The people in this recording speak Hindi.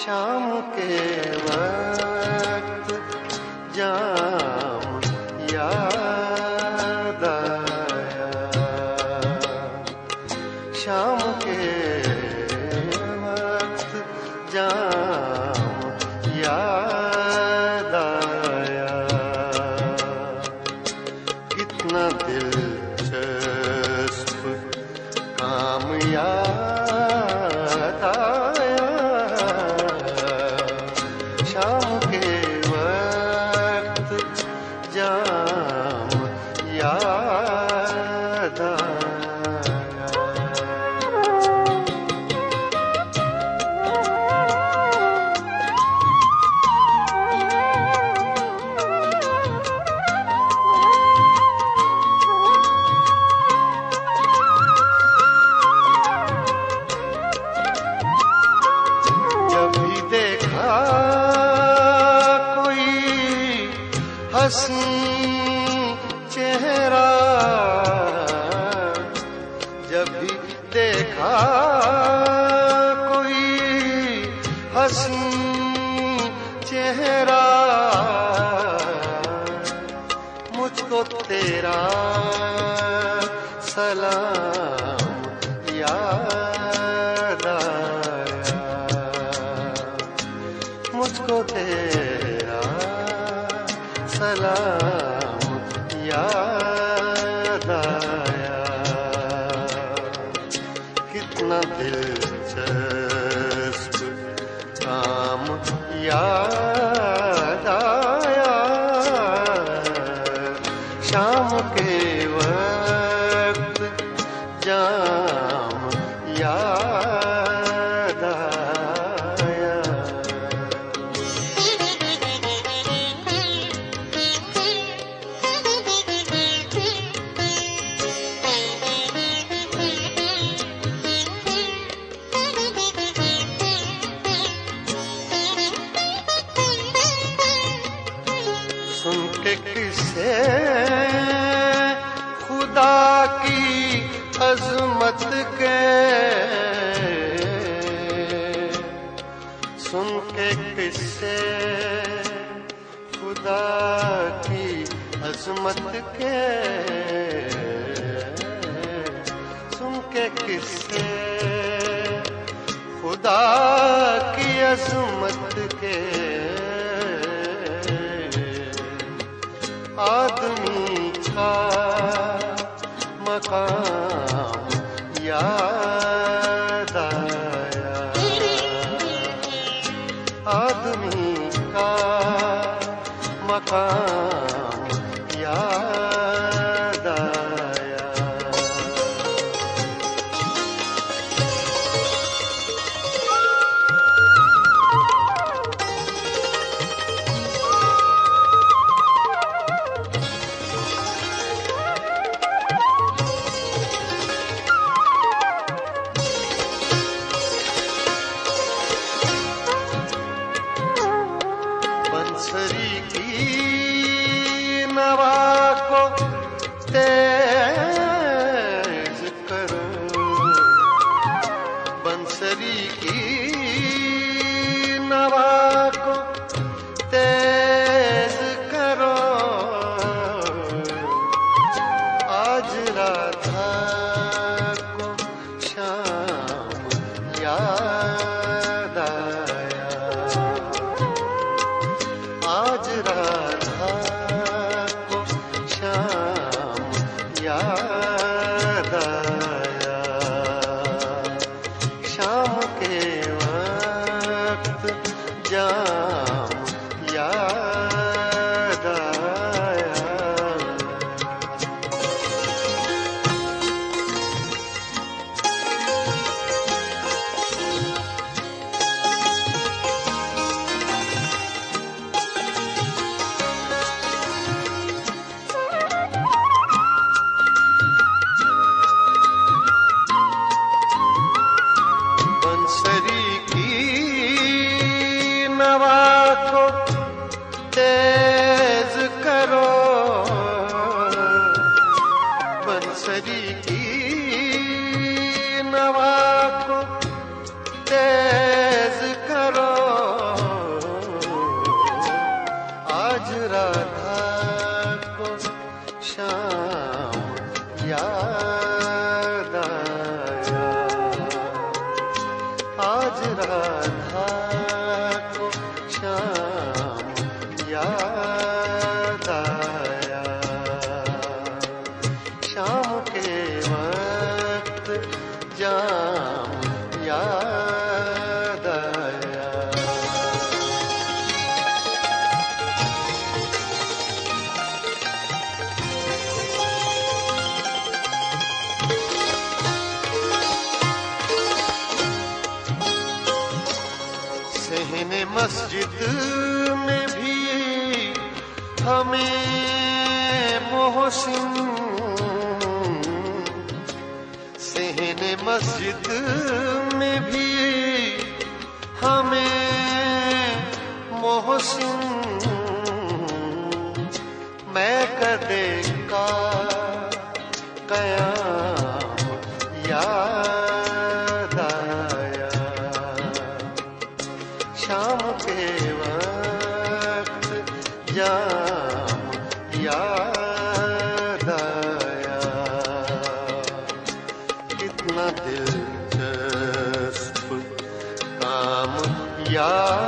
शाम के वक्त जाम याद आया, शाम के वक्त जाम याद आया। कितना दिलचस्प काम याद आया, शाम के वक्त जाम याद आया। हंसी चेहरा जब भी देखा कोई हंसी चेहरा, मुझको तेरा सलाम याद आया, मुझको तेरा सलाम याद आया। कितना दिलचस्प काम याद आया, शाम के वक्त जाम याद आया। सुन के किस्से खुदा की अजमत के, सुन के किस्से खुदा की अजमत के, सुन के किस्से खुदा की अजमत के, आदमी का मकाम याद आया, आदमी का मकाम याद आया। बंसरी की राधा को श्याम याद आया। शाम के वक्त जाम याद आया। सहने मस्जिद में भी हमें मोहसिन, सहने मस्जिद में भी हमें मोहसिन, मैं कदे का कयाम याद आया। शाम के वक्त जाम याद आया। कितना दिलचस्प काम याद